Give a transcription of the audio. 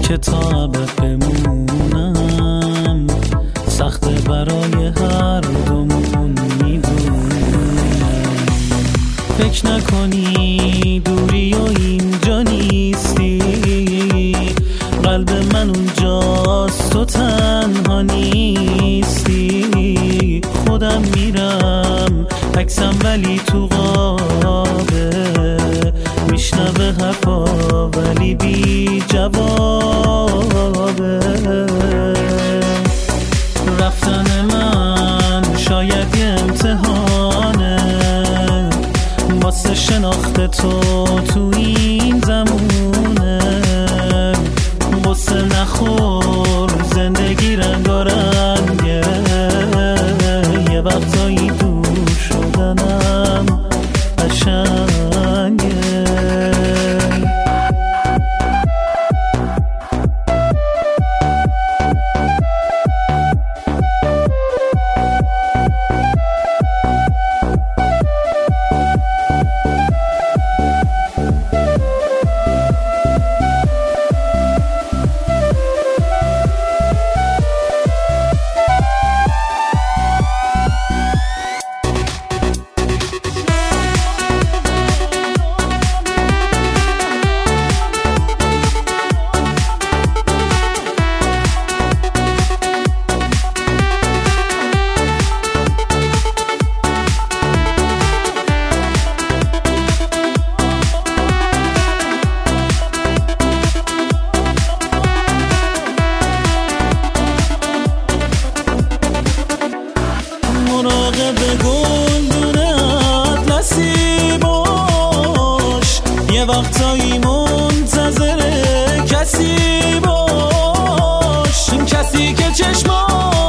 که تا ابد بمونم سخته برای هر دومون میدونم. فکر نکنی دوری و اینجا نیستی، قلب من اونجاست تو تنها نیستی. خودم میرم عکسم ولی تو قابه، میشنوه حرفا ولی بی جوابه. رفتن من شاید یه امتحانه واسه شناخت تو این زمونه. غصه نخور زندگی رنگارنگه، یه وقتایی دور شدنم قشنگه. مراقب گلدون اطلسی باش، یه وقتایی منتظر کسی باش. این کسی که چشماش